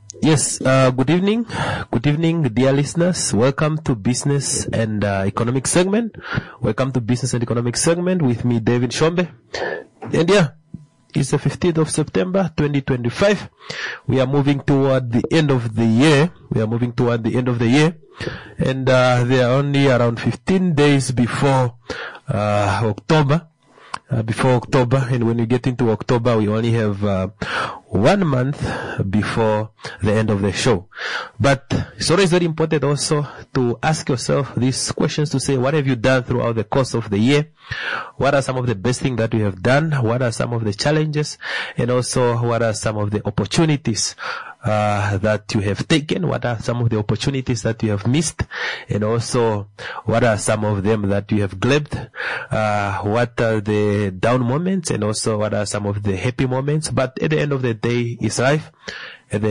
Yes, good evening. Good evening, dear listeners. Welcome to Business and Economic segment. Welcome to Business and Economic segment with me, David Shombe. And yeah, it's the 15th of September, 2025. We are moving toward the end of the year. And there are only around 15 days before October. And when we get into October, we only have 1 month before the end of the show. But it's always very important also to ask yourself these questions, to say, what have you done throughout the course of the year? What are some of the best things that you have done? What are some of the challenges? And also, what are some of the opportunities that you have taken? What are some of the opportunities that you have missed? And also, what are some of them that you have glibed? What are the down moments? And also, what are some of the happy moments? But at the end of the day is life. And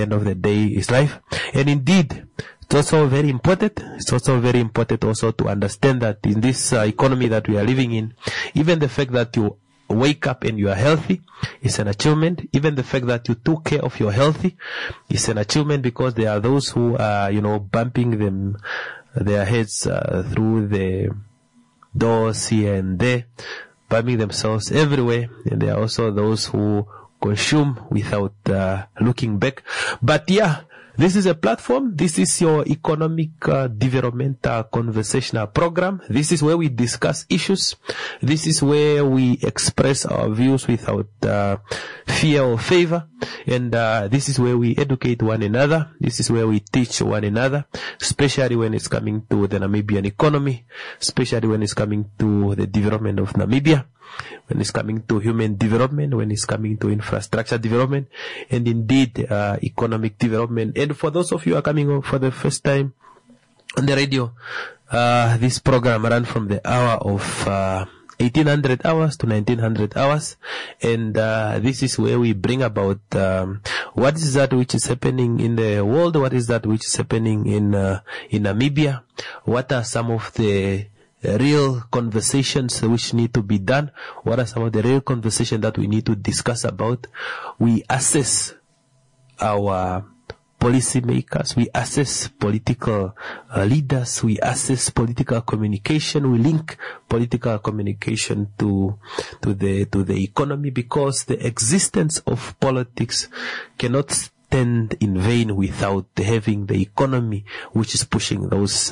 indeed, it's also very important also to understand that in this economy that we are living in, even the fact that you wake up and you are healthy is an achievement. Even the fact that you took care of your health is an achievement, because there are those who are, bumping their heads through the doors here and there, bumping themselves everywhere. And there are also those who consume without looking back. But yeah, this is a platform. This is your economic development conversational program. This is where we discuss issues. This is where we express our views without fear or favor. And this is where we educate one another. This is where we teach one another, especially when it's coming to the Namibian economy, especially when it's coming to the development of Namibia, when it's coming to human development, when it's coming to infrastructure development, and indeed economic development. And for those of you who are coming on for the first time on the radio, this program ran from the hour of 1800 hours to 1900 hours, and this is where we bring about what is that which is happening in the world, what is that which is happening in Namibia, what are some of the real conversations which need to be done, what are some of the real conversations that we need to discuss about. We assess our policymakers, we assess political leaders, we assess political communication, we link political communication to the economy, because the existence of politics cannot stand in vain without having the economy, which is pushing those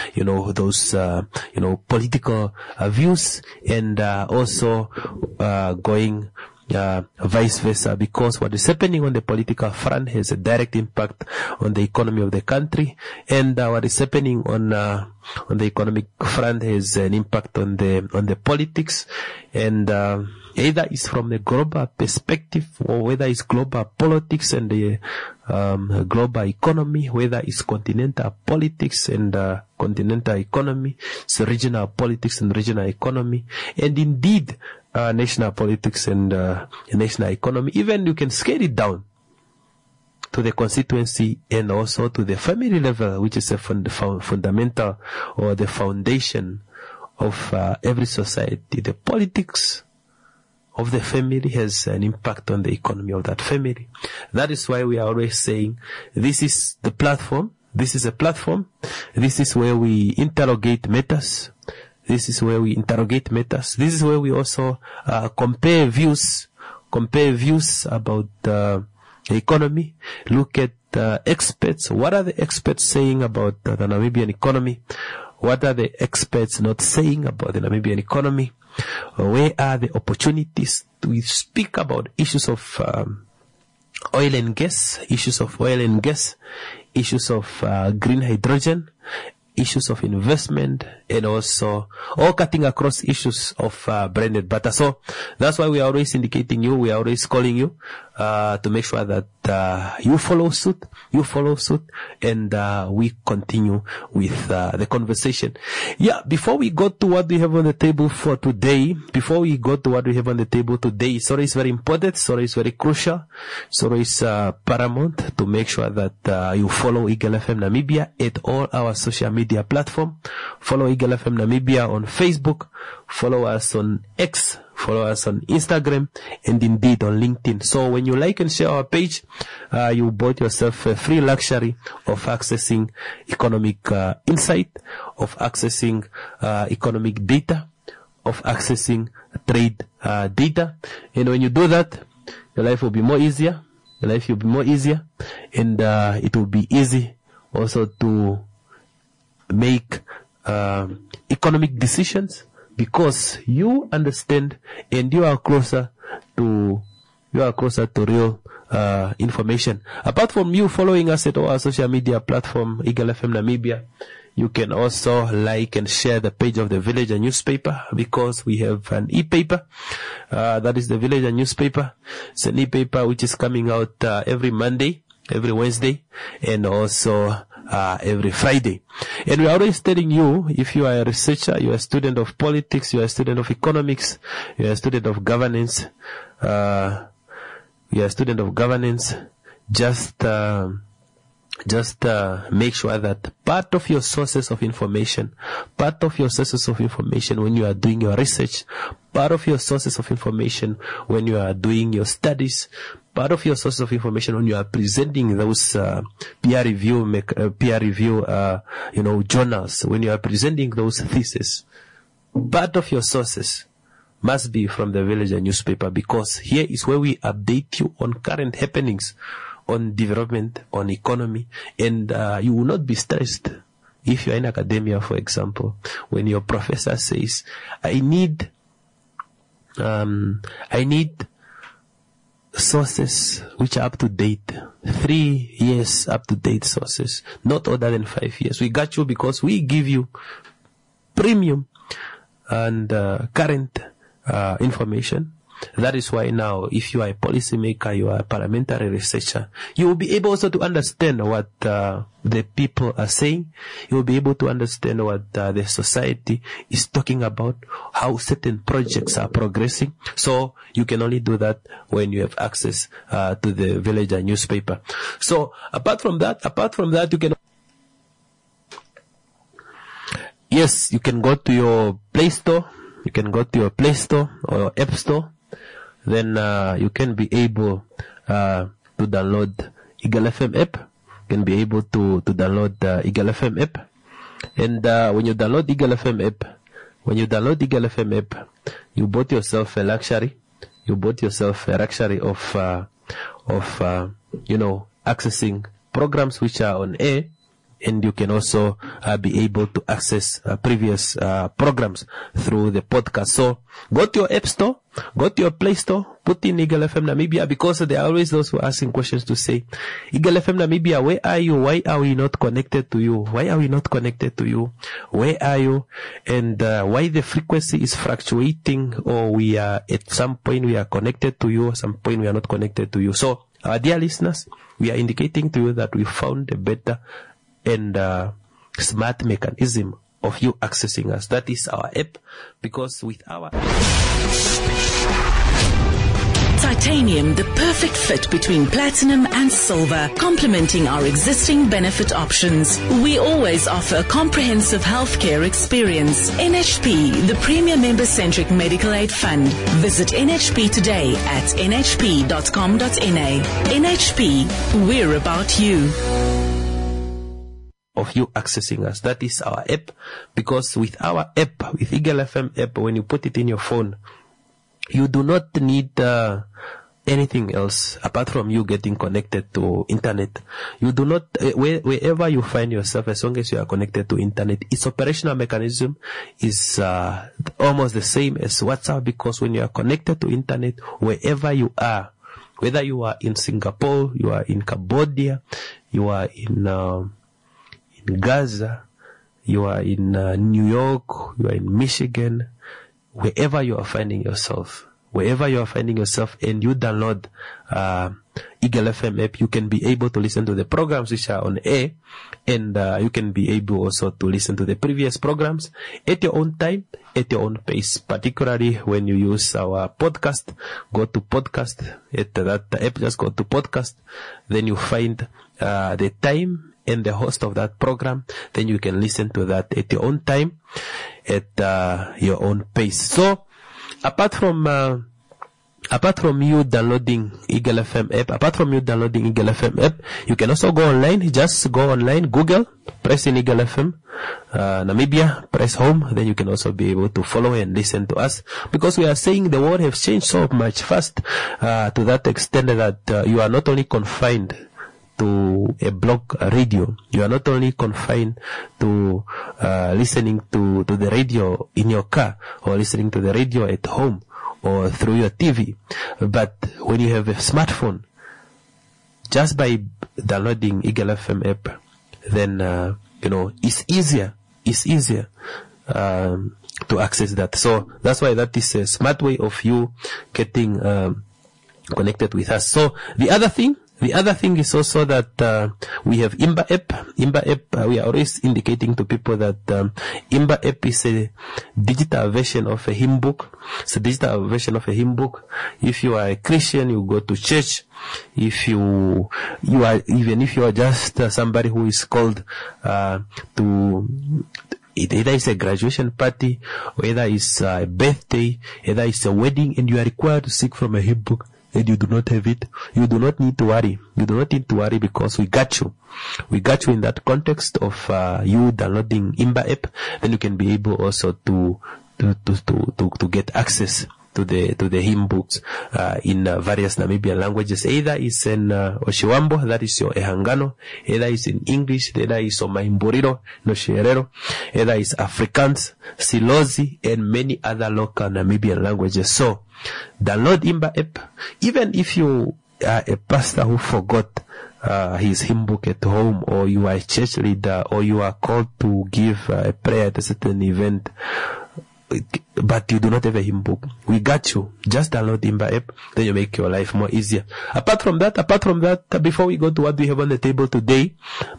political views, and also going vice versa, because what is happening on the political front has a direct impact on the economy of the country, and what is happening on the economic front has an impact on the politics, and either it's from the global perspective, or whether it's global politics and the global economy, whether it's continental politics and continental economy, it's regional politics and regional economy, and indeed national politics and national economy. Even you can scale it down to the constituency and also to the family level, which is a fundamental or the foundation of every society. The politics of the family has an impact on the economy of that family. That is why we are always saying this is the platform. This is a platform. This is where we interrogate matters. This is where we also compare views about the economy. Look at experts. What are the experts saying about the Namibian economy? What are the experts not saying about the Namibian economy? Where are the opportunities? We speak about issues of oil and gas, issues of green hydrogen, issues of investment, and also all cutting across issues of branded butter. So that's why we are always indicating you, we are always calling you to make sure that you follow suit, and we continue with the conversation. Yeah, before we go to what we have on the table for today, it's always very important, it's always very crucial, it's always paramount to make sure that you follow Eagle FM Namibia at all our social media platforms. Follow Eagle FM Namibia on Facebook, follow us on X, follow us on Instagram, and indeed on LinkedIn. So when you like and share our page, you bought yourself a free luxury of accessing economic insight, of accessing economic data, of accessing trade data. And when you do that, your life will be more easier. Your life will be more easier, and it will be easy also to make economic decisions, because you understand and you are closer to real information. Apart from you following us at our social media platform, Eagle FM Namibia, you can also like and share the page of the Villager newspaper, because we have an e-paper. That is the Villager newspaper. It's an e-paper which is coming out every Monday, every Wednesday, and also every Friday. And we're always telling you, if you are a researcher, you are a student of politics, you are a student of economics, you are a student of governance, just make sure that part of your sources of information, when you are doing your research, part of your sources of information when you are doing your studies, part of your sources of information when you are presenting those peer review journals, when you are presenting those theses, part of your sources must be from the Villager newspaper, because here is where we update you on current happenings, on development, on economy, and you will not be stressed if you are in academia, for example, when your professor says, I need sources which are up to date, 3 years up to date sources, not older than 5 years. We got you because we give you premium and current information. That is why now, if you are a policymaker, you are a parliamentary researcher, you will be able also to understand what the people are saying. You will be able to understand what the society is talking about, how certain projects are progressing. So you can only do that when you have access to the Villager newspaper. So apart from that, you can... Yes, you can go to your Play Store. You can go to your Play Store or App Store. Then you can be able to download Eagle FM app. You can be able to download the Eagle FM app. And when you download Eagle FM app, you bought yourself a luxury. You bought yourself a luxury of accessing programs which are on air. And you can also be able to access previous programs through the podcast. So go to your App Store, go to your Play Store, put in Eagle FM Namibia, because there are always those who are asking questions to say, Eagle FM Namibia, where are you? Why are we not connected to you? Why are we not connected to you? Where are you? And why the frequency is fluctuating, or we are at some point we are connected to you, at some point we are not connected to you. So our dear listeners, we are indicating to you that we found a better and smart mechanism of you accessing us. That is our app, because with our Titanium, the perfect fit between platinum and silver, complementing our existing benefit options. We always offer a comprehensive healthcare experience. NHP, the premier member-centric medical aid fund. Visit NHP today at nhp.com.na. NHP, we're about you. Of you accessing us. That is our app, because with our app, with Eagle FM app, when you put it in your phone, you do not need anything else apart from you getting connected to internet. You do not, wherever you find yourself, as long as you are connected to internet, its operational mechanism is almost the same as WhatsApp, because when you are connected to internet, wherever you are, whether you are in Singapore, you are in Cambodia, you are in Gaza, you are in New York, you are in Michigan, wherever you are finding yourself, and you download Eagle FM app, you can be able to listen to the programs which are on air, and you can be able also to listen to the previous programs at your own time, at your own pace. Particularly when you use our podcast, go to podcast at that app, just go to podcast, then you find the time and the host of that program, then you can listen to that at your own time, at your own pace. So apart from you downloading Eagle FM app, you can also go online. Just go online, Google, press in Eagle FM Namibia, press home. Then you can also be able to follow and listen to us, because we are saying the world has changed so much fast to that extent that you are not only confined to a blog radio. You are not only confined to listening to the radio in your car, or listening to the radio at home, or through your TV. But when you have a smartphone, just by downloading Eagle FM app, then it's easier to access that. So that's why that is a smart way of you getting connected with us. So the other thing is also that we have Imba app. We are always indicating to people that Imba app is a digital version of a hymn book. It's a digital version of a hymn book. If you are a Christian, you go to church. If you are just somebody who is called to either it's a graduation party, or either it's a birthday, either it's a wedding, and you are required to seek from a hymn book, and you do not have it, you do not need to worry. You do not need to worry, because we got you. We got you in that context of you downloading Imba app. Then you can be able also to get access to the hymn books in various Namibian languages. Either it's in Oshiwambo, that is your Ehangano. Either it's in English, either it's Omaimboriro, no Sherero. Either it's Afrikaans, Silozi, and many other local Namibian languages. So download Imba app. Even if you are a pastor who forgot his hymn book at home, or you are a church leader, or you are called to give a prayer at a certain event, but you do not have a hymn book, we got you. Just download Imba app, then you make your life more easier. Apart from that, before we go to what we have on the table today,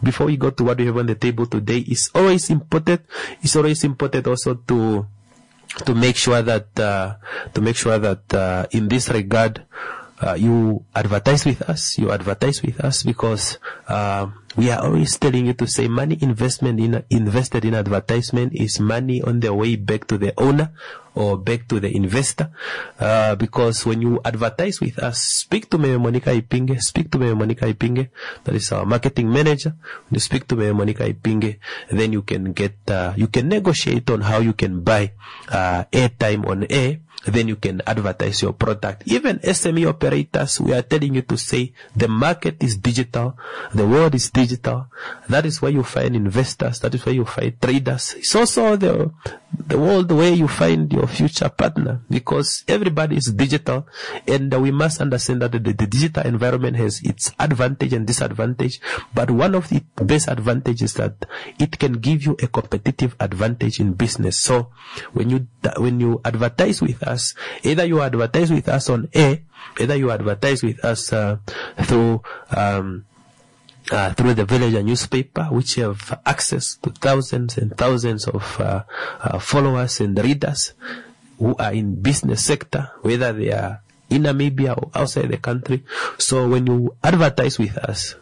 it's always important also to make sure that in this regard, you advertise with us, because we are always telling you to say money invested in advertisement is money on the way back to the owner or back to the investor. Because when you advertise with us, speak to me, Monica Ipinge, that is our marketing manager. When you speak to me, Monica Ipinge, then you can negotiate on how you can buy airtime on air. Then you can advertise your product. Even SME operators, we are telling you to say the market is digital, the world is digital. That is where you find investors, that is where you find traders. It's also the world where you find your future partner, because everybody is digital, and we must understand that the digital environment has its advantage and disadvantage. But one of the best advantages is that it can give you a competitive advantage in business. So when you advertise with us, either you advertise with us on air, either you advertise with us through the Villager newspaper, which have access to thousands and thousands of followers and readers who are in business sector, whether they are in Namibia or outside the country. So when you advertise with us,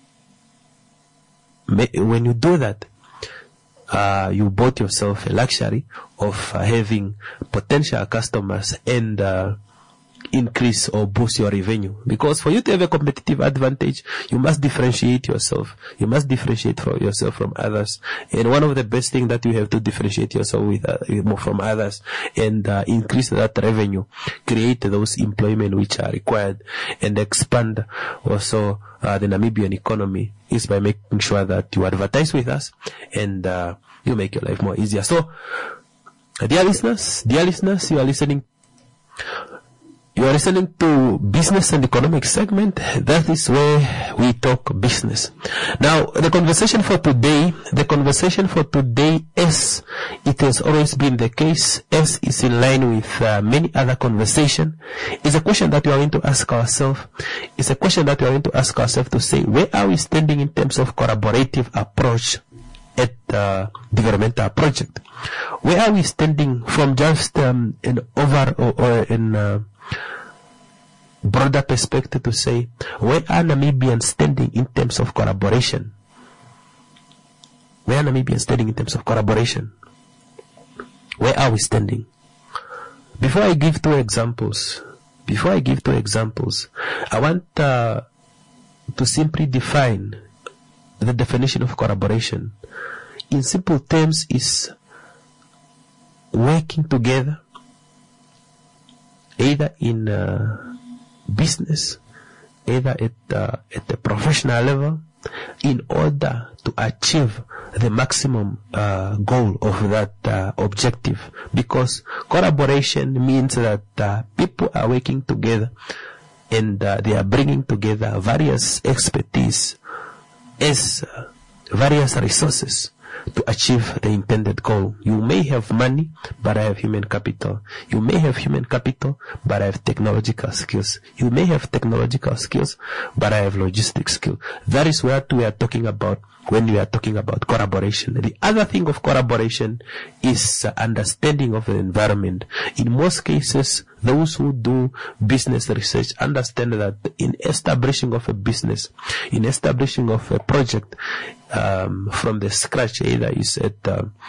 when you do that, you bought yourself a luxury of having potential customers and increase or boost your revenue. Because for you to have a competitive advantage, you must differentiate yourself. You must differentiate yourself from others. And one of the best things that you have to differentiate yourself from others and increase that revenue, create those employment which are required, and expand also the Namibian economy, is by making sure that you advertise with us and you make your life more easier. So, dear listeners, you are listening to Business and Economic segment. That is where we talk business. Now, the conversation for today, as it has always been the case, as is in line with many other conversation, is a question that we are going to ask ourselves. It's a question that we are going to ask ourselves to say, where are we standing in terms of collaborative approach at developmental project? Where are we standing from just an over or in broader perspective to say, where are Namibians standing in terms of collaboration? Where are Namibians standing in terms of collaboration? Where are we standing? before I give two examples, I want to simply define the definition of collaboration. In simple terms, is working together, either in business, either at the professional level, in order to achieve the maximum goal of that objective. Because collaboration means that people are working together and they are bringing together various expertise as various resources to achieve the intended goal. You may have money, but I have human capital. You may have human capital, but I have technological skills. You may have technological skills, but I have logistic skills. That is what we are talking about when we are talking about collaboration. The other thing of collaboration is understanding of the environment. In most cases, those who do business research understand that in establishing of a business, in establishing of a project from the scratch, either is at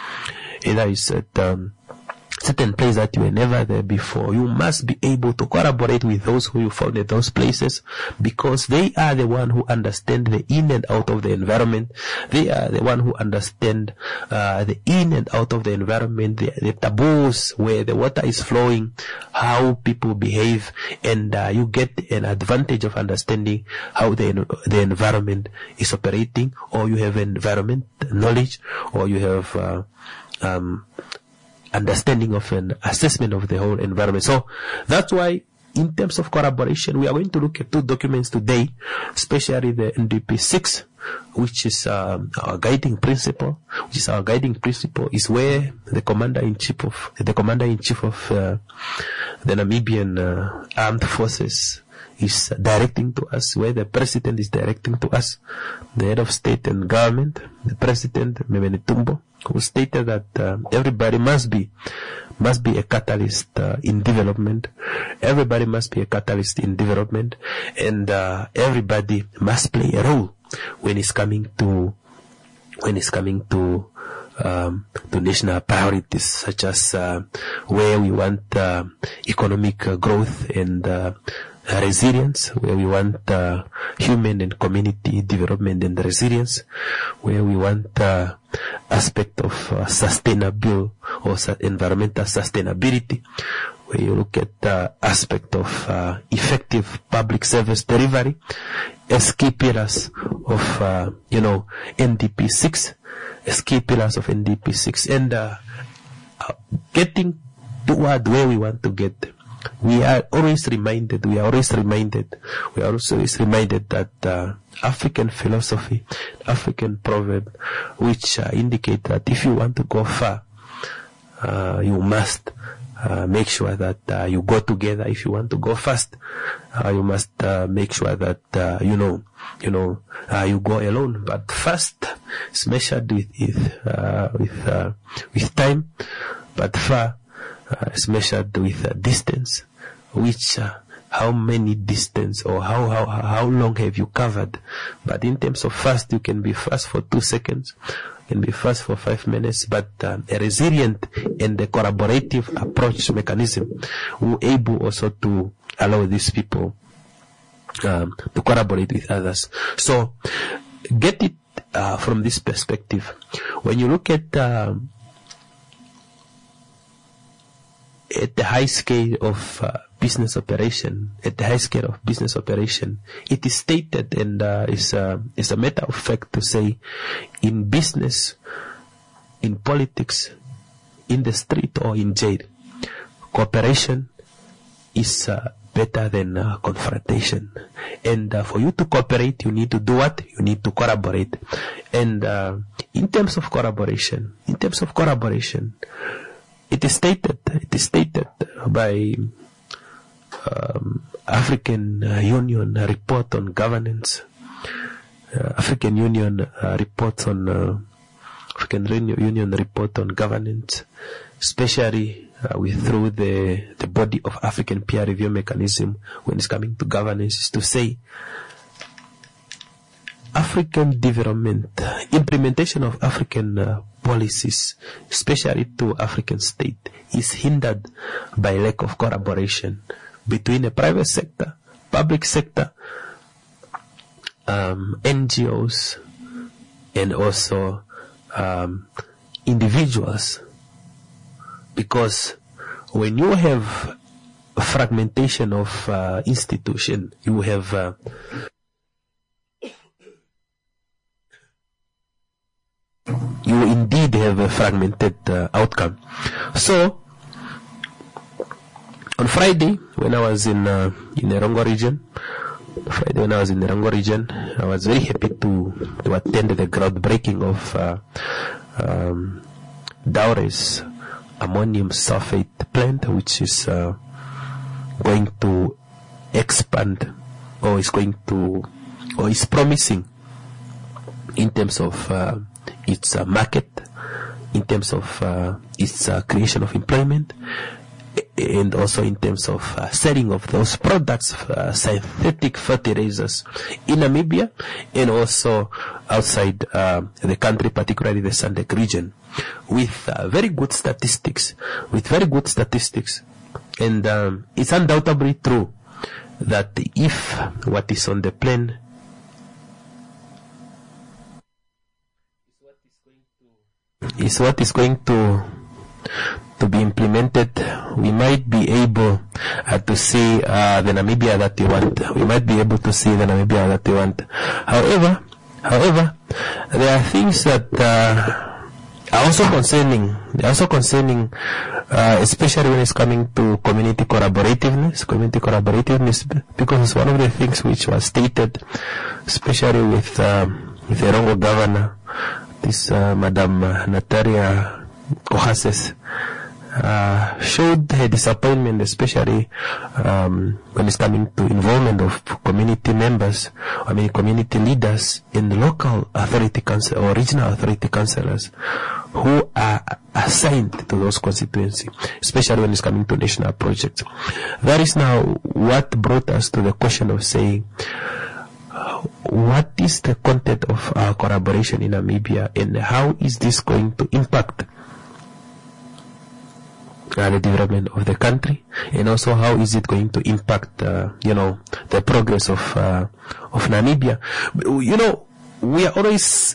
certain place that you were never there before, you must be able to collaborate with those who you found at those places, because they are the one who understand the in and out of the environment. They are the one who understand the in and out of the environment, the taboos, where the water is flowing, how people behave, and you get an advantage of understanding how the environment is operating, or you have environment knowledge, or you have understanding of an assessment of the whole environment. So that's why in terms of collaboration, we are going to look at two documents today, especially the NDP 6, which is our guiding principle. Is where the commander-in-chief of the Namibian armed forces is directing to us, where the president is directing to us, the head of state and government, the president Memeni Tumbo, who stated that everybody must be a catalyst in development. Everybody must be a catalyst in development, and everybody must play a role when it's coming to national priorities, such as where we want economic growth and resilience, where we want human and community development and resilience, where we want aspect of sustainable or environmental sustainability, where you look at aspect of effective public service delivery as key pillars of NDP 6, as key pillars of NDP 6, and getting toward where we want to get. We are always reminded that African philosophy, African proverb, which indicate that if you want to go far, you must make sure that you go together. If you want to go fast, you must make sure that you go alone. But fast is measured with time, but far is measured with distance, which how many distance or how long have you covered. But in terms of fast, you can be fast for 2 seconds, you can be fast for 5 minutes, but a resilient and a collaborative approach mechanism will able also to allow these people to collaborate with others. So get it from this perspective. When you look at the high scale of business operation, it is stated, and is a matter of fact to say, in business, in politics, in the street or in jail, cooperation is better than confrontation. And for you to cooperate, you need to do what? You need to collaborate. And in terms of collaboration, it is stated by African Union report on governance, African Union report on governance, especially through the body of African peer review mechanism when it's coming to governance, is to say African development, implementation of African policies, especially to African states, is hindered by lack of collaboration between the private sector, public sector, NGOs, and also individuals. Because when you have a fragmentation of institution, you have you indeed have a fragmented outcome. So on Friday, when I was in the Rongo region, I was very happy to attend the groundbreaking of Daures ammonium sulfate plant, which is going to expand, or is promising in terms of its market, in terms of its creation of employment, and also in terms of selling of those products, synthetic fertilizers in Namibia and also outside the country, particularly the SADC region, with very good statistics. And it's undoubtedly true that if what is on the plan is what is going to be implemented, we might be able to see the Namibia that we want. However, there are things that are also concerning, especially when it's coming to community collaborativeness, because it's one of the things which was stated, especially with the Rongo governor, this Madam Nataria Kohases, showed her disappointment, especially when it's coming to involvement of community members, community leaders in the local authority council or regional authority councillors who are assigned to those constituencies, especially when it's coming to national projects. That is now what brought us to the question of saying, what is the content of our collaboration in Namibia, and how is this going to impact the development of the country, and also how is it going to impact the progress of Namibia. We are always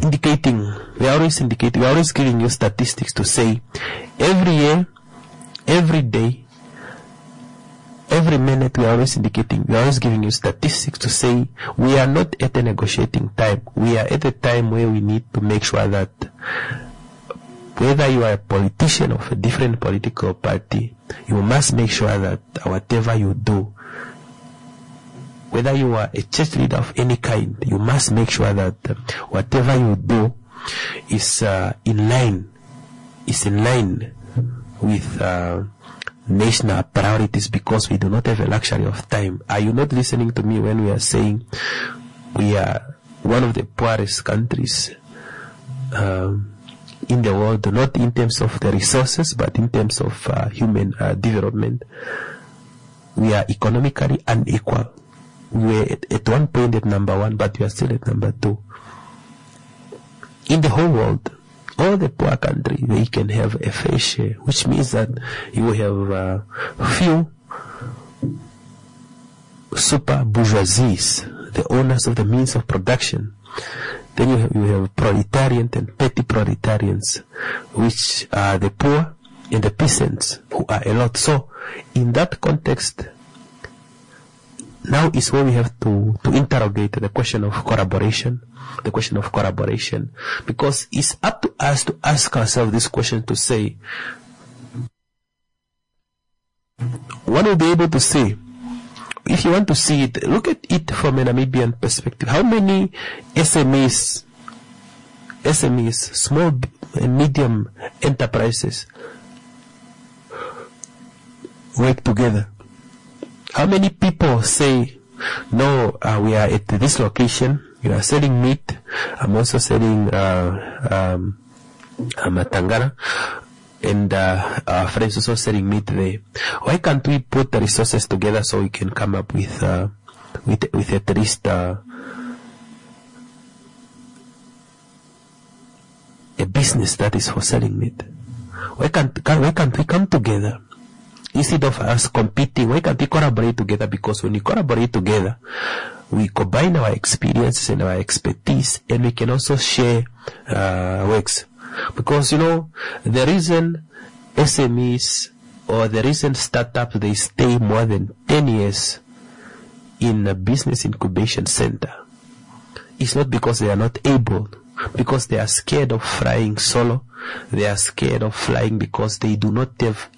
giving you statistics to say every year, every day, every minute, we are always giving you statistics to say we are not at a negotiating time. We are at a time where we need to make sure that whether you are a politician of a different political party, you must make sure that whatever you do, whether you are a church leader of any kind, you must make sure that whatever you do is in line with national priorities, because we do not have a luxury of time. Are you not listening to me when we are saying we are one of the poorest countries in the world, not in terms of the resources, but in terms of human development? We are economically unequal. We were at one point at number 1, but we are still at number 2. In the whole world, all the poor countries, they can have a fair share, which means that you have few super bourgeoisies, the owners of the means of production. Then you have proletariat and petty proletarians, which are the poor and the peasants, who are a lot. So, in that context, now is where we have to interrogate the question of collaboration, because it's up to us to ask ourselves this question, to say, what will be able to say, if you want to see it, look at it from a Namibian perspective. How many SMEs, small and medium enterprises, work together? How many people say, no, we are at this location, you are selling meat, I'm also selling matangana, and our friends also selling meat there. Why can't we put the resources together so we can come up with at least a business that is for selling meat? Why can't we come together? Instead of us competing, why can't we collaborate together? Because when we collaborate together, we combine our experiences and our expertise, and we can also share works. Because, the reason SMEs or the reason startups, they stay more than 10 years in a business incubation center, it's not because they are not able, because they are scared of flying solo. They are scared of flying because they do not have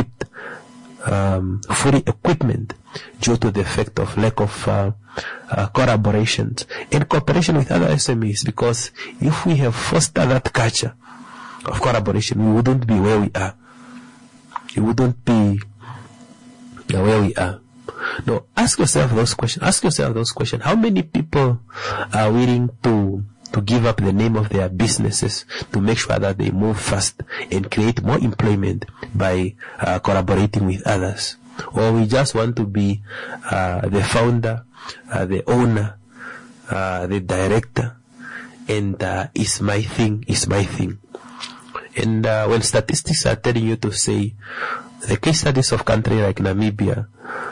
fully equipment due to the effect of lack of collaborations and cooperation with other SMEs. Because if we have fostered that culture of collaboration, we wouldn't be where we are. We wouldn't be where we are. No, ask yourself those questions. How many people are willing to give up the name of their businesses to make sure that they move fast and create more employment by collaborating with others? Or we just want to be the founder, the owner, the director, and it's my thing. And when statistics are telling you to say the case studies of country like Namibia,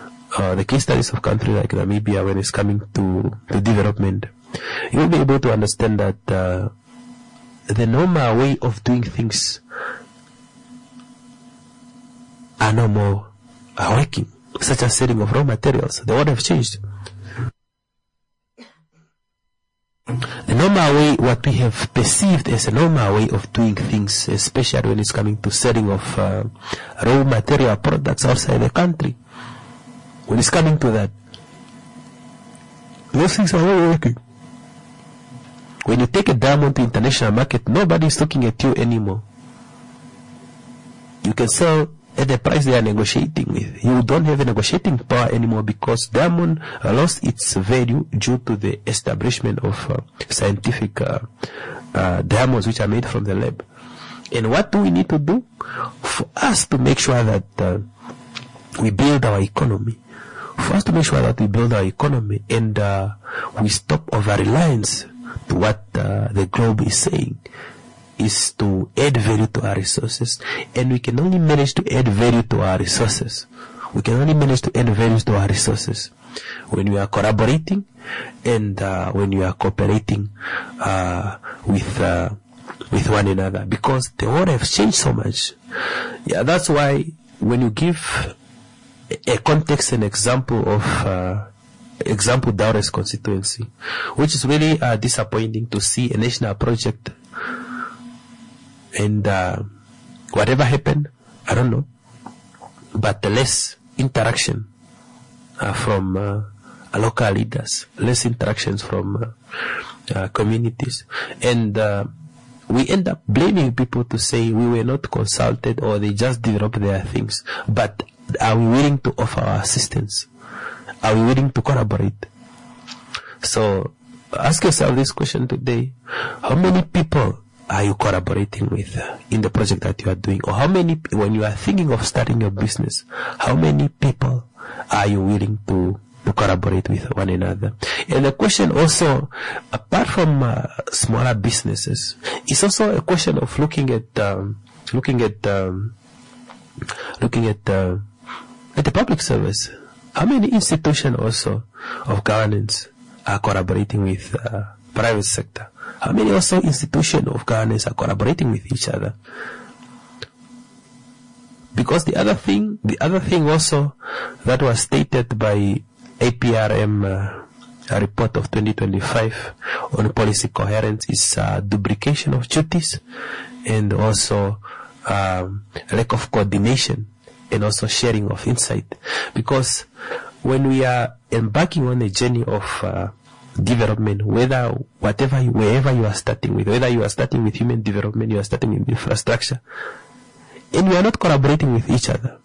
when it's coming to development, you will be able to understand that the normal way of doing things are no more working, such as selling of raw materials. The world have changed. The normal way, what we have perceived as a normal way of doing things, especially when it's coming to selling of raw material products outside the country, when it's coming to that, those things are not working. When you take a diamond to international market, nobody is looking at you anymore. You can sell at the price they are negotiating with. You don't have a negotiating power anymore because diamond lost its value due to the establishment of scientific diamonds which are made from the lab. And what do we need to do? For us to make sure that we build our economy. And we stop over-reliance to what the globe is saying, is to add value to our resources. And we can only manage to add value to our resources. When we are collaborating and when we are cooperating with one another. Because the world has changed so much. Yeah, that's why when you give a context and example of Daures constituency, which is really disappointing to see a national project and whatever happened, I don't know, but less interaction from local leaders, less interactions from communities, and we end up blaming people to say we were not consulted or they just developed their things. But are we willing to offer our assistance? Are we willing to collaborate? So ask yourself this question today: how many people are you collaborating with in the project that you are doing? Or how many, when you are thinking of starting your business, how many people are you willing to collaborate with one another? And the question also, apart from smaller businesses, it's also a question of looking at the public service. How many institutions also of governance are collaborating with private sector? How many also institutions of governance are collaborating with each other? Because the other thing also that was stated by APRM report of 2025 on policy coherence is duplication of duties and also lack of coordination and also sharing of insight. Because when we are embarking on a journey of development, wherever you are starting with, whether you are starting with human development, you are starting with infrastructure, and we are not collaborating with each other,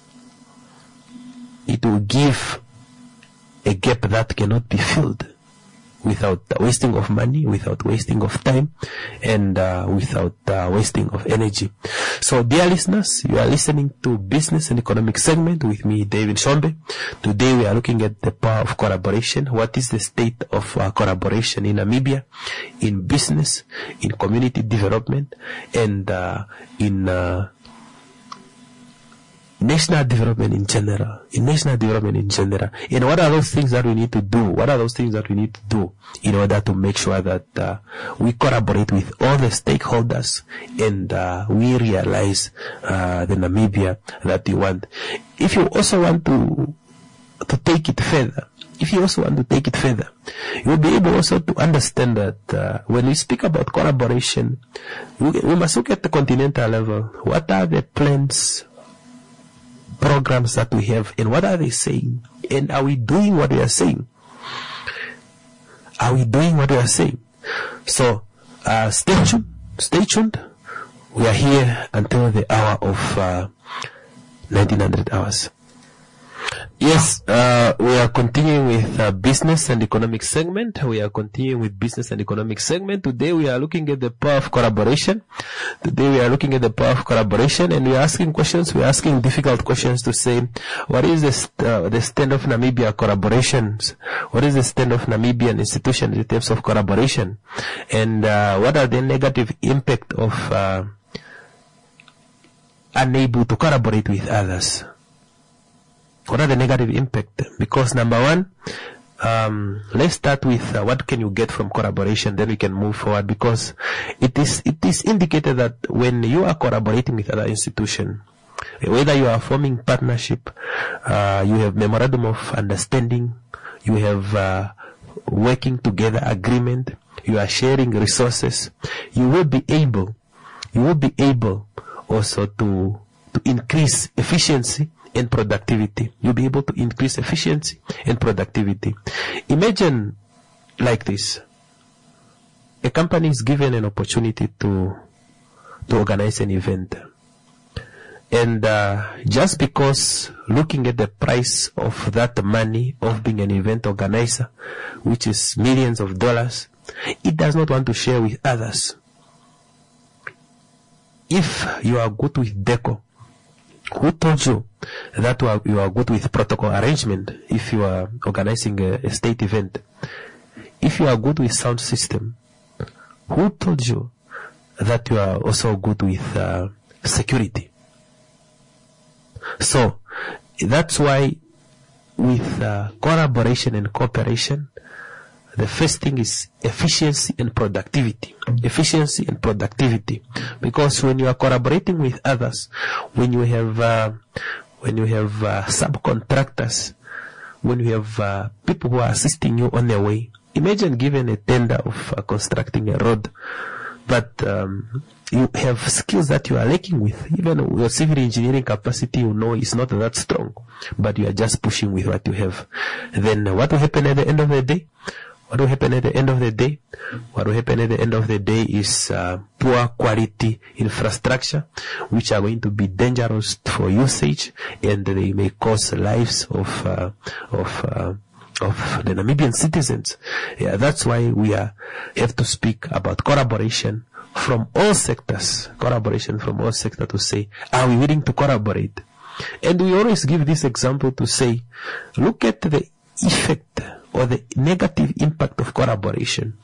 it will give a gap that cannot be filled without wasting of money, without wasting of time, and without wasting of energy. So, dear listeners, you are listening to Business and Economic Segment with me, David Shombe. Today we are looking at the power of collaboration. What is the state of collaboration in Namibia? in business, in community development, and in national development in general. And what are those things that we need to do? What are those things that we need to do in order to make sure that we collaborate with all the stakeholders and we realize the Namibia that we want? If you also want to take it further, you'll be able also to understand that when we speak about collaboration, we must look at the continental level. What are the plans, programs that we have, and what are they saying? And are we doing what we are saying? So, stay tuned. We are here until the hour of 1900 hours. Yes, we are continuing with business and economic segment. Today we are looking at the power of collaboration. And we are asking questions. We are asking difficult questions to say, what is the stand of Namibia collaborations? What is the stand of Namibian institutions in terms of collaboration? And what are the negative impact of unable to collaborate with others? What are the negative impact? Because number one, let's start with what can you get from collaboration, then we can move forward, because it is indicated that when you are collaborating with other institutions, whether you are forming partnership, you have memorandum of understanding, you have working together agreement, you are sharing resources, you will be able also to increase efficiency and productivity. You'll be able to increase efficiency and productivity. Imagine like this. A company is given an opportunity to organize an event. And just because looking at the price of that money of being an event organizer, which is millions of dollars, it does not want to share with others. If you are good with deco, who told you that you are good with protocol arrangement if you are organizing a state event? If you are good with sound system, who told you that you are also good with security? So, that's why with collaboration and cooperation, the first thing is efficiency and productivity. Because when you are collaborating with others, when you have subcontractors, when you have people who are assisting you on their way. Imagine given a tender of constructing a road, but you have skills that you are lacking with. Even your civil engineering capacity, is not that strong, but you are just pushing with what you have. Then what will happen at the end of the day? What will happen at the end of the day is poor quality infrastructure, which are going to be dangerous for usage, and they may cause lives of the Namibian citizens. Yeah, that's why we have to speak about collaboration from all sectors. To say, are we willing to collaborate? And we always give this example to say, look at the effect or the negative impact of collaboration.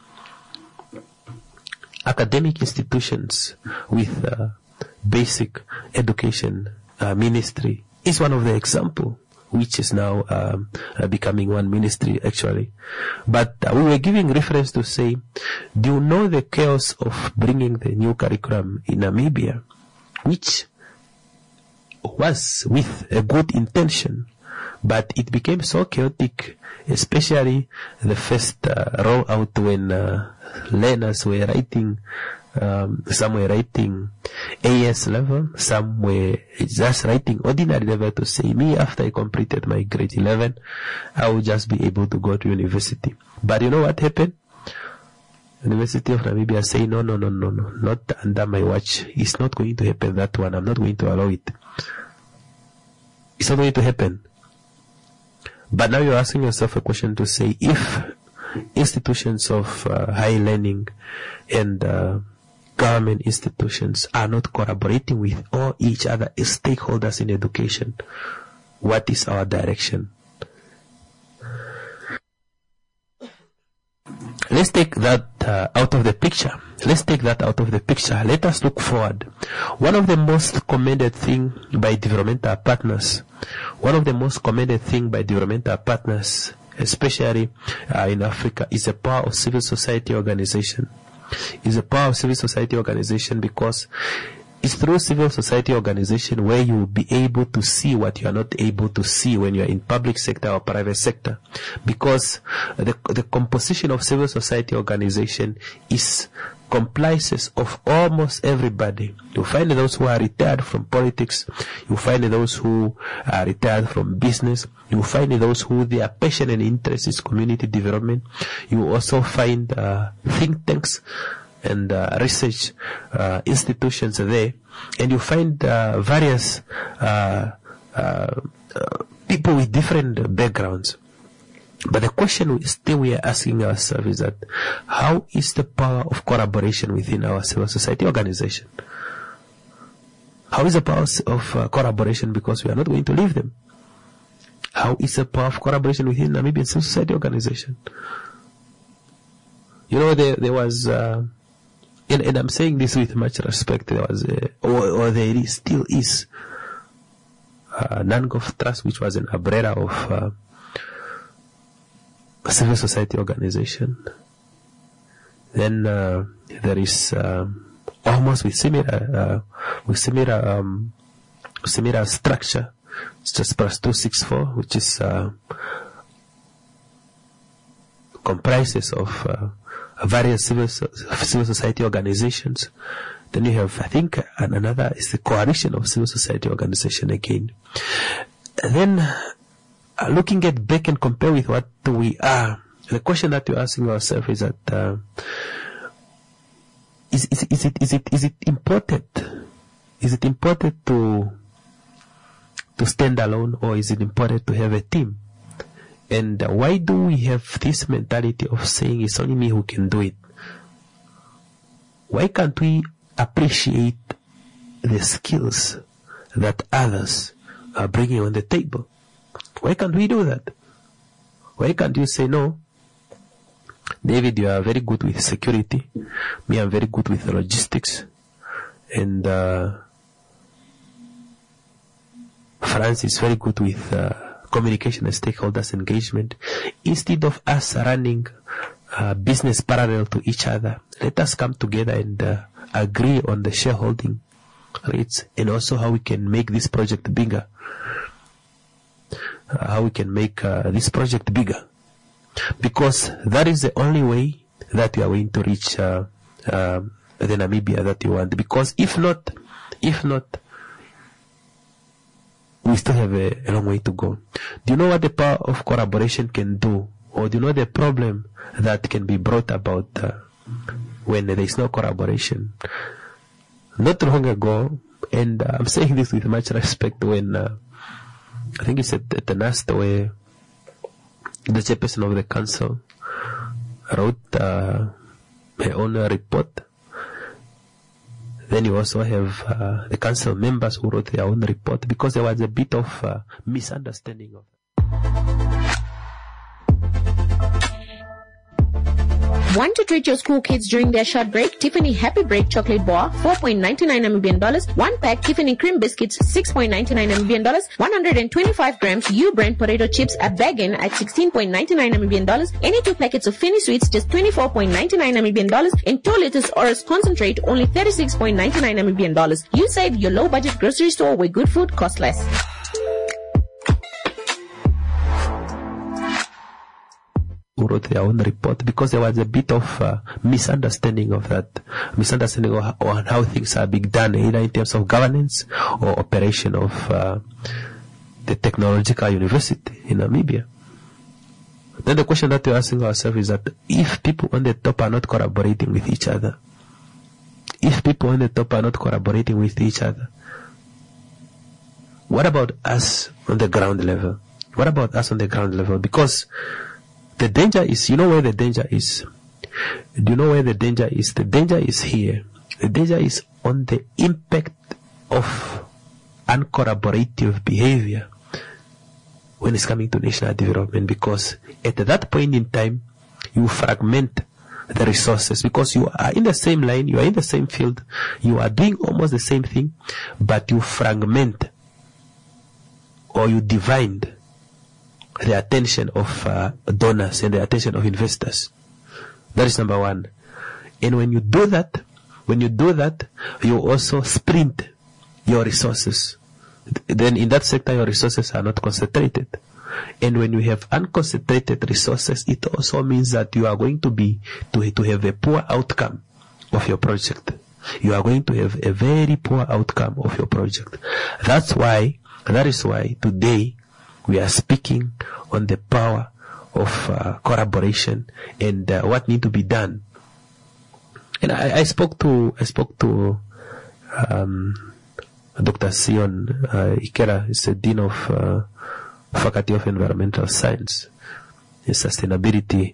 Academic institutions with basic education ministry is one of the example, which is now becoming one ministry actually. But we were giving reference to say, do you know the chaos of bringing the new curriculum in Namibia, which was with a good intention, but it became so chaotic, especially the first rollout when learners were writing, some were writing AS level, some were just writing ordinary level to say, me, after I completed my grade 11, I will just be able to go to university. But you know what happened? University of Namibia say, no, not under my watch. It's not going to happen, that one. I'm not going to allow it. It's not going to happen. But now you're asking yourself a question to say, if institutions of higher learning and government institutions are not collaborating with all each other as stakeholders in education, what is our direction? let's take that out of the picture. Let us look forward. One of the most commended thing by developmental partners, especially in Africa, is the power of civil society organization. Because it's through civil society organization where you will be able to see what you are not able to see when you are in public sector or private sector. Because the composition of civil society organization comprises of almost everybody. You find those who are retired from politics. You find those who are retired from business. You find those who their passion and interest is community development. You also find think tanks and research institutions there, and you find various people with different backgrounds. But the question we are asking ourselves is that how is the power of collaboration within our civil society organization? How is the power of collaboration, because we are not going to leave them? How is the power of collaboration within Namibian civil society organization? You know, there was and I'm saying this with much respect, there was there still is Nangov Trust, which was an umbrella of a civil society organization. Then there is almost with similar structure, it's just plus 264, which is comprises of various civil society organizations. Then you have, I think, another is the coalition of civil society organization again. And then looking at back and compare with what we are, the question that we're asking ourselves is that is it important? Is it important to stand alone, or is it important to have a team? And why do we have this mentality of saying it's only me who can do it? Why can't we appreciate the skills that others are bringing on the table? Why can't we do that? Why can't you say, no, David, you are very good with security. Me, I'm very good with logistics. And France is very good with communication and stakeholders engagement. Instead of us running business parallel to each other, let us come together and agree on the shareholding rates, and also how we can make this project bigger. Because that is the only way that we are going to reach the Namibia that we want. Because if not, we still have a long way to go. Do you know what the power of collaboration can do? Or do you know the problem that can be brought about when there is no collaboration? Not long ago, and I'm saying this with much respect, when I think it's at the NAST, where the chairperson of the council wrote her own report. Then you also have the council members who wrote their own report, because there was a bit of misunderstanding of it. Want to treat your school kids during their short break? Tiffany Happy Break Chocolate Bar, $4.99 Namibian. 1 pack Tiffany Cream Biscuits, $6.99 Namibian. 125 grams U-brand potato chips a bagging at $16.99 Namibian. Any 2 packets of Finny Sweets, just $24.99 Namibian. And 2 liters Oris Concentrate, only $36.99 Namibian. You save your low budget grocery store where good food costs less. Who wrote their own report, because there was a bit of misunderstanding of on how things are being done, either in terms of governance or operation of the technological university in Namibia. Then the question that we're asking ourselves is that if people on the top are not collaborating with each other, what about us on the ground level? Because the danger is, you know where the danger is? Do you know where the danger is? The danger is here. The danger is on the impact of uncollaborative behavior when it's coming to national development, because at that point in time, you fragment the resources, because you are in the same line, you are in the same field, you are doing almost the same thing, but you fragment or you divide the attention of donors and the attention of investors. That is number one. And when you do that, you also sprint your resources. Then in that sector, your resources are not concentrated. And when you have unconcentrated resources, it also means that you are going to have a poor outcome of your project. You are going to have a very poor outcome of your project. That is why today we are speaking on the power of collaboration and what need to be done. And I spoke to Dr. Sion Ikera. He's the Dean of Faculty of Environmental Science and Sustainability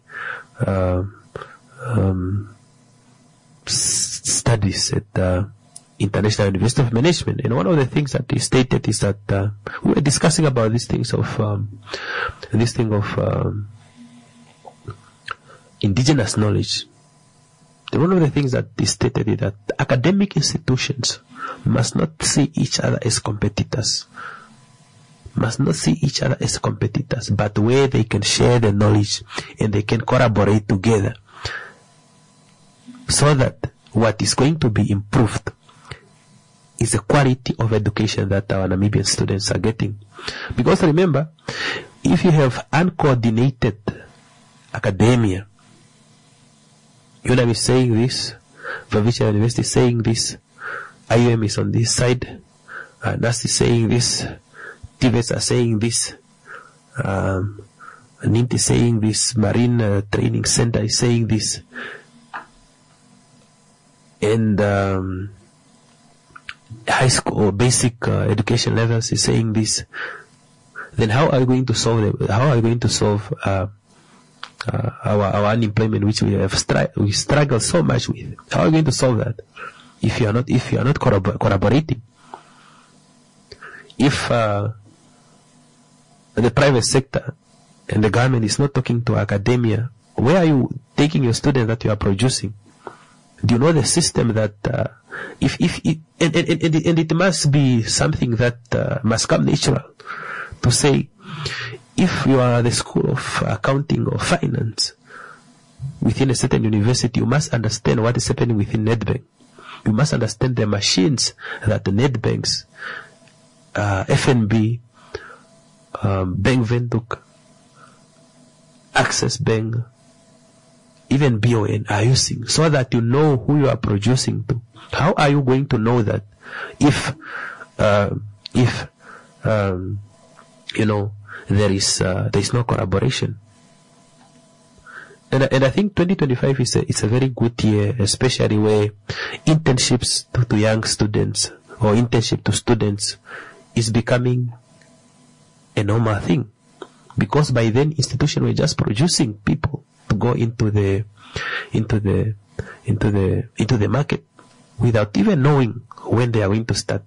Studies at International University of Management. And one of the things that he stated is that we were discussing about these things of indigenous knowledge. And one of the things that he stated is that academic institutions must not see each other as competitors. But where they can share the knowledge and they can collaborate together, so that what is going to be improved is the quality of education that our Namibian students are getting. Because remember, if you have uncoordinated academia, UNAM is saying this, Vavitcha University is saying this, IUM is on this side, NAST is saying this, TVETs are saying this, NINT is saying this, Marine Training Center is saying this, and high school or basic education levels is saying this. Then how are you going to solve our unemployment, which we struggle so much with? How are you going to solve that if you are not collaborating? If the private sector and the government is not talking to academia, where are you taking your students that you are producing? Do you know the system that it must be something that must come natural to say, if you are the school of accounting or finance within a certain university, you must understand what is happening within Nedbank. You must understand the machines that the Nedbanks, FNB, Bank Windhoek, Access Bank, even BON are using, so that you know who you are producing to. How are you going to know that if there is no collaboration? And I think 2025 is a very good year, especially where internships to young students or internship to students is becoming a normal thing, because by then institutions were just producing people to go into the market without even knowing when they are going to start.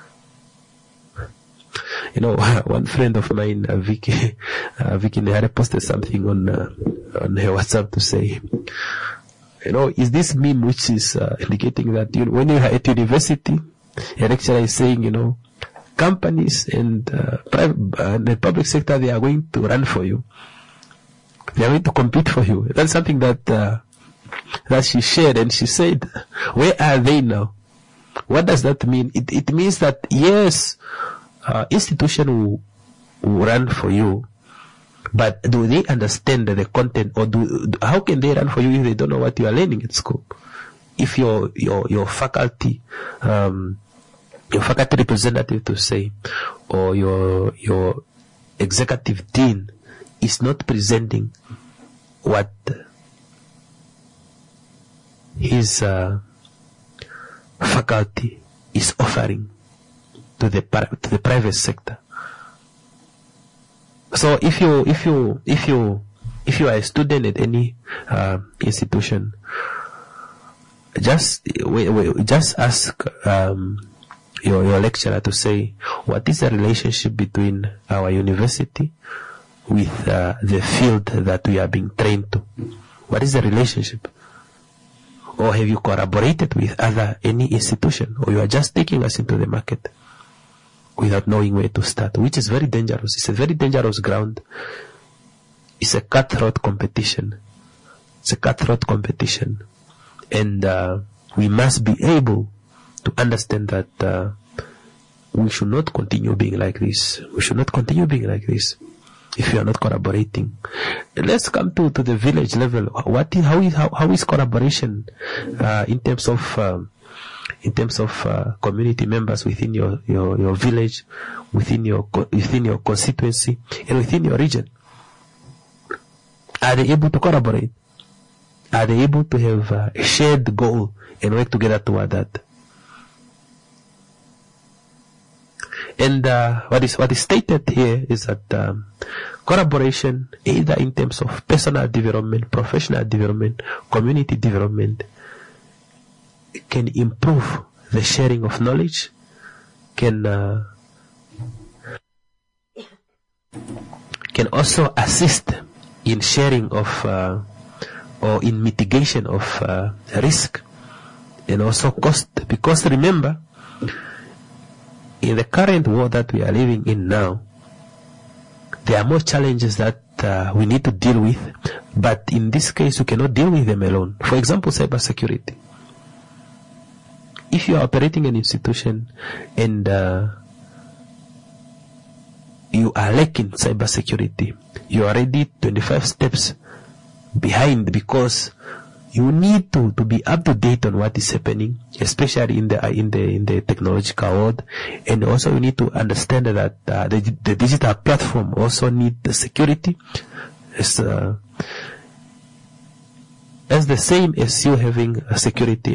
One friend of mine, Vicky had posted something on her WhatsApp to say, is this meme which is indicating that when you are at university, a lecturer is saying, companies and the public sector, they are going to run for you. They are going to compete for you. That's something that she shared, and she said, where are they now? What does that mean? It means that, yes, institution will run for you, but do they understand the content, or how can they run for you if they don't know what you are learning at school? If your faculty representative to say, or your executive dean is not presenting what his faculty is offering to the private sector. So if you are a student at any institution, just ask your lecturer to say, what is the relationship between our university with the field that we are being trained to? What is the relationship? Or have you collaborated with any institution, or you are just taking us into the market without knowing where to start, which is very dangerous. It's a very dangerous ground. It's a cutthroat competition. And we must be able to understand that we should not continue being like this. If you are not collaborating. Let's come to the village level. How is collaboration in terms of community members within your village, within your constituency, and within your region? Are they able to collaborate? Are they able to have a shared goal and work together toward that? And what is stated here is that collaboration, either in terms of personal development, professional development, community development, can improve the sharing of knowledge, can also assist in sharing of or in mitigation of risk and also cost. Because remember, in the current world that we are living in now, there are more challenges that we need to deal with, but in this case, you cannot deal with them alone. For example, cybersecurity. If you are operating an institution and you are lacking cybersecurity, you are already 25 steps behind, because you need to be up to date on what is happening, especially in the technological world, and also you need to understand that the digital platform also need the security as the same as you having a security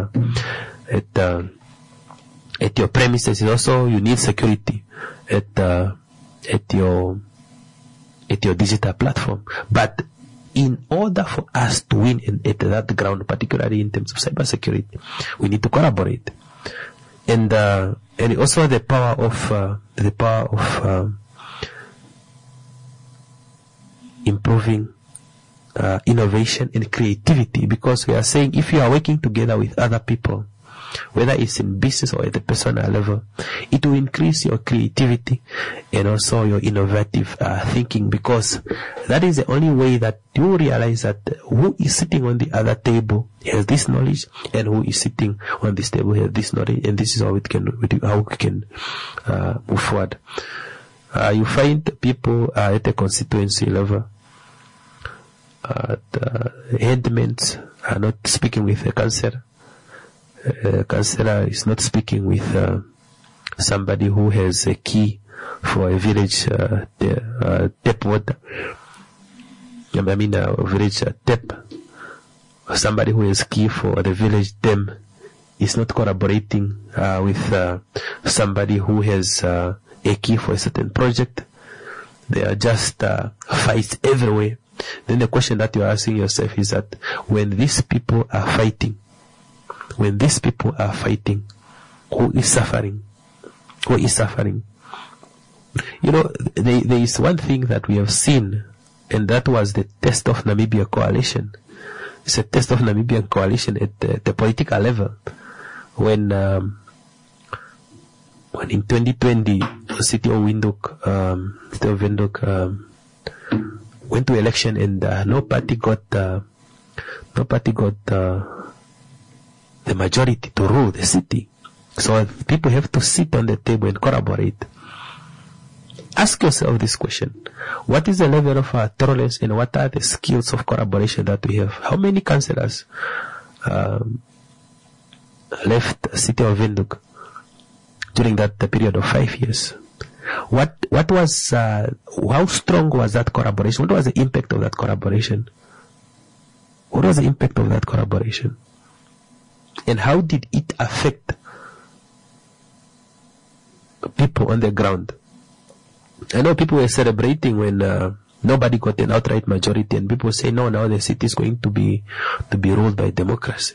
at your premises. Also, you need security at your digital platform, but in order for us to win at that ground, particularly in terms of cybersecurity, we need to collaborate, and also the power of improving innovation and creativity. Because we are saying, if you are working together with other people, whether it's in business or at the personal level, it will increase your creativity and also your innovative thinking, because that is the only way that you realize that who is sitting on the other table has this knowledge, and who is sitting on this table has this knowledge, and this is how we can move forward. You find people at the constituency level, the headmen are not speaking with the councillor. Councillor is not speaking with somebody who has a key for a village tap water. A village tap. Somebody who has key for the village dam is not collaborating with somebody who has a key for a certain project. There are just fights everywhere. Then the question that you are asking yourself is that when these people are fighting, who is suffering? You know, there is one thing that we have seen, and that was the test of Namibia coalition. It's a test of Namibian coalition at the political level. When in 2020, the city of Windhoek went to election, and no party got the majority to rule the city. So people have to sit on the table and collaborate. Ask yourself this question: what is the level of tolerance, and what are the skills of collaboration that we have? How many councillors left the city of Windhoek during that period of 5 years? What was how strong was that collaboration? What was the impact of that collaboration? And how did it affect people on the ground? I know people were celebrating when nobody got an outright majority, and people say, no, now the city is going to be ruled by democracy.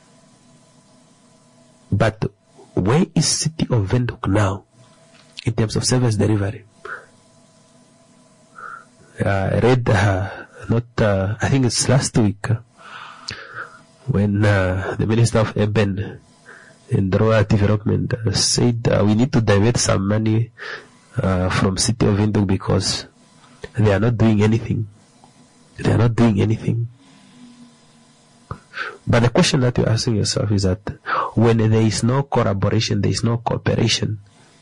But where is city of Windhoek now in terms of service delivery? I read I think it's last week, when the Minister of Urban and Rural Development said we need to divert some money from City of Windhoek because they are not doing anything. They are not doing anything. But the question that you're asking yourself is that when there is no collaboration, there is no cooperation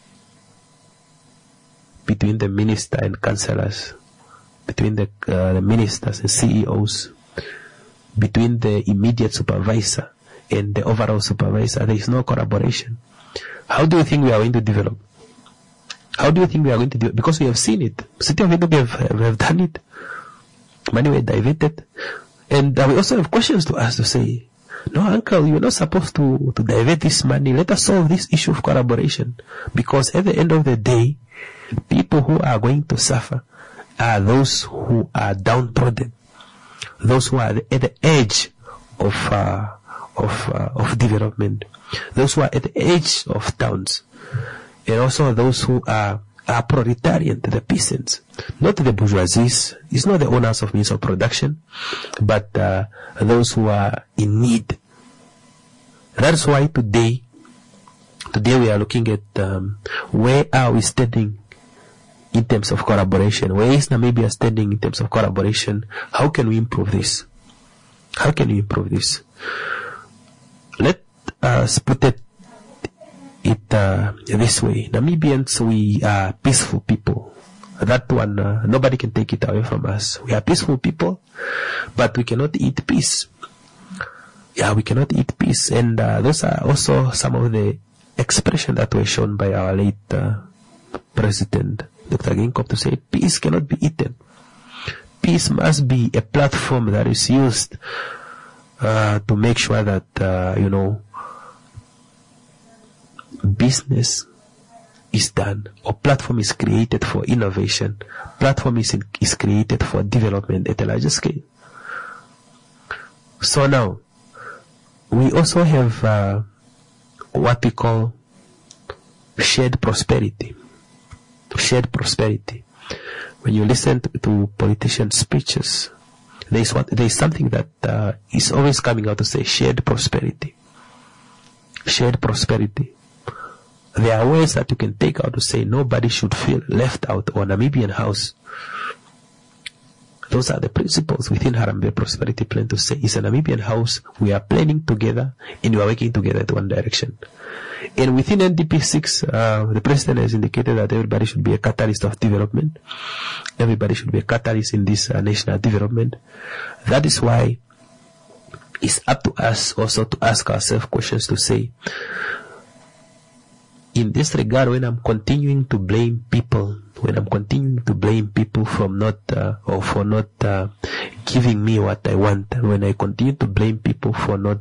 between the minister and councillors, between the ministers and CEOs, between the immediate supervisor and the overall supervisor, there is no collaboration. How do you think we are going to develop? How do you think we are going to do it? Because we have seen it. City of Windhoek have done it. Money were diverted. And we also have questions to ask to say, no, uncle, you're not supposed to divert this money. Let us solve this issue of collaboration. Because at the end of the day, people who are going to suffer are those who are downtrodden, those who are at the edge of development, those who are at the edge of towns, and also those who are proletariat, the peasants, not the bourgeoisie. It's not the owners of means of production, but those who are in need. That's why today we are looking at where are we standing in terms of collaboration. Where is Namibia standing in terms of collaboration? How can we improve this? How can we improve this? Let us put it this way. Namibians, we are peaceful people. That one, nobody can take it away from us. We are peaceful people, but we cannot eat peace. Yeah, we cannot eat peace. And those are also some of the expressions that were shown by our late President, Dr. Geingob, to say peace cannot be eaten. Peace must be a platform that is used to make sure that, business is done, or platform is created for innovation. Platform is created for development at a larger scale. So now, we also have what we call shared prosperity. Shared prosperity. When you listen to politicians' speeches, there is something that is always coming out to say shared prosperity. Shared prosperity. There are ways that you can take out to say nobody should feel left out, or Namibian House. Those are the principles within Harambee Prosperity Plan, to say it's a Namibian House. We are planning together and we are working together in one direction. And within NDP6, the President has indicated that everybody should be a catalyst of development. Everybody should be a catalyst in this national development. That is why it's up to us also to ask ourselves questions to say, in this regard, when I'm continuing to blame people, from not or for not giving me what I want, when I continue to blame people for not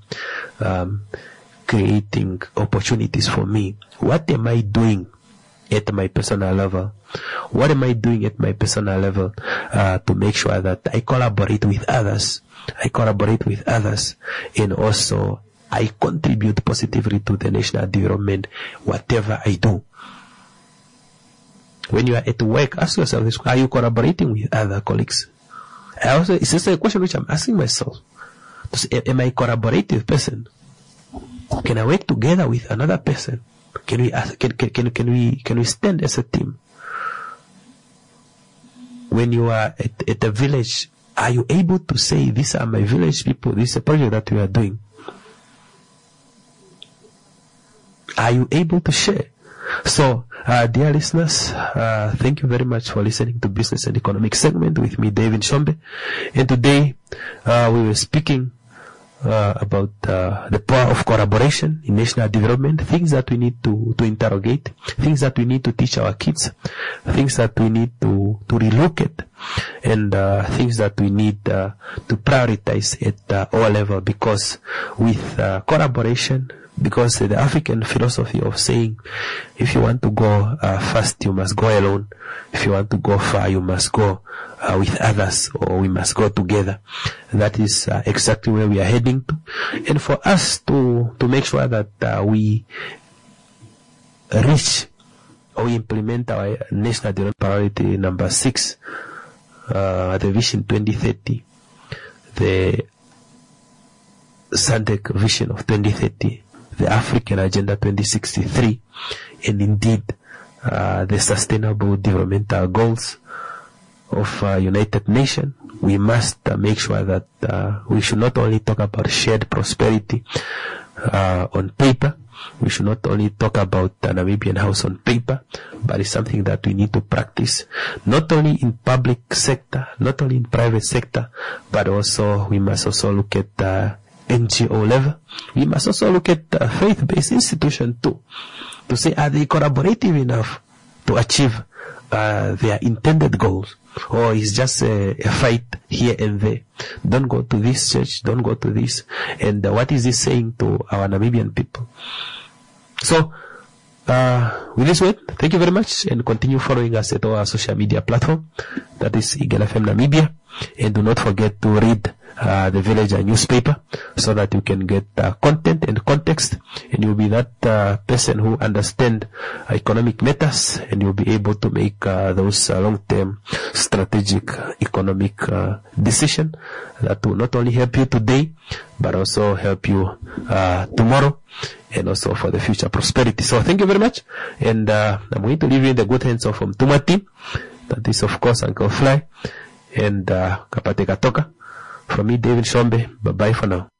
creating opportunities for me, what am I doing at my personal level? What am I doing at my personal level to make sure that I collaborate with others? And also I contribute positively to the national development, whatever I do. When you are at work, ask yourself this: are you collaborating with other colleagues? It's just a question which I'm asking myself. Am I a collaborative person? Can I work together with another person? Can we stand as a team? When you are at a village, are you able to say, these are my village people, this is a project that we are doing? Are you able to share? So, dear listeners, thank you very much for listening to Business and Economic Segment with me, David Shombe. And today, we were speaking about the power of collaboration in national development, things that we need to interrogate, things that we need to teach our kids, things that we need to relook at, and things that we need to prioritize at all levels, because with collaboration, because the African philosophy of saying, if you want to go fast, you must go alone. If you want to go far, you must go with others, or we must go together. And that is exactly where we are heading to. And for us to make sure that we reach or we implement our national development priority number 6, the Vision 2030, the SADC vision of 2030, the African Agenda 2063, and indeed the Sustainable Developmental Goals of United Nations. We must make sure that we should not only talk about shared prosperity on paper. We should not only talk about the Namibian House on paper, but it's something that we need to practice, not only in public sector, not only in private sector, but also we must also look at NGO level. We must also look at faith-based institutions too, to say, are they collaborative enough to achieve their intended goals, or is just a fight here and there? Don't go to this church, don't go to this. And what is this saying to our Namibian people? So, with this word, thank you very much, and continue following us at our social media platform. That is Eagle FM Namibia. And do not forget to read the Villager newspaper, so that you can get content and context, and you'll be that person who understands economic matters, and you'll be able to make those long-term strategic economic decisions that will not only help you today, but also help you tomorrow, and also for the future prosperity. So thank you very much, and I'm going to leave you in the good hands of Mtuma team. That is, of course, Uncle Fly and Kapate Katoka. From me, David Shombe. Bye-bye for now.